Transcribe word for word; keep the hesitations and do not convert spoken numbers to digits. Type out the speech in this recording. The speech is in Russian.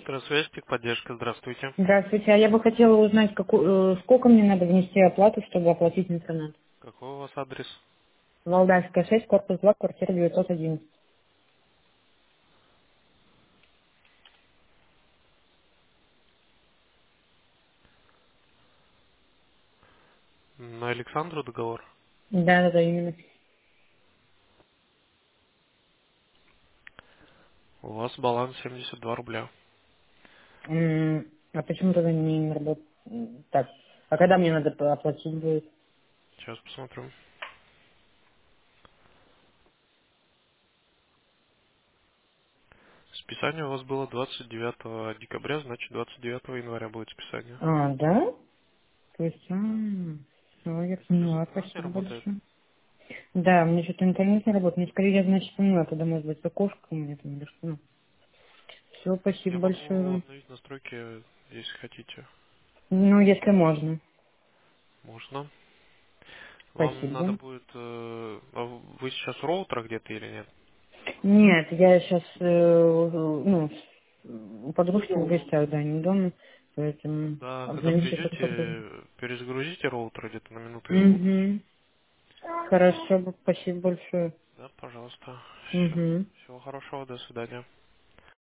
Электросвязь, техподдержка, здравствуйте. Здравствуйте. А я бы хотела узнать, каку- э, сколько мне надо внести оплату, чтобы оплатить интернет. Какой у вас адрес? Валдайская шесть, корпус два, квартира девятьсот один. На Александру договор. Да, да, да, именно. У вас баланс семьдесят два рубля. М, А почему тогда не работает? М, Так, а когда мне надо п- оплатить будет? Сейчас посмотрю. Списание у вас было двадцать девятого декабря, значит двадцать девятого января будет списание. А, да? То есть, Да. все, я Сейчас поняла, интернет не спасибо работает. большое. Да, мне что-то интернет не работает. Ну, скорее, я, значит, поняла, тогда, может быть, окошко у меня там или что. Все, Я спасибо могу большое. обновить настройки, если хотите. Ну, если можно. Можно. Вам надо Спасибо. будет... э, а Вы сейчас в роутерах где-то или нет? Нет, я сейчас, ну, у подружки в гостях, да, не дома, поэтому Тогда, когда обновить я только попробую. придете, перезагрузите роутер где-то на минуту-двух. Угу. Хорошо, спасибо большое. Да, пожалуйста. Все. Угу. Всего хорошего, до свидания.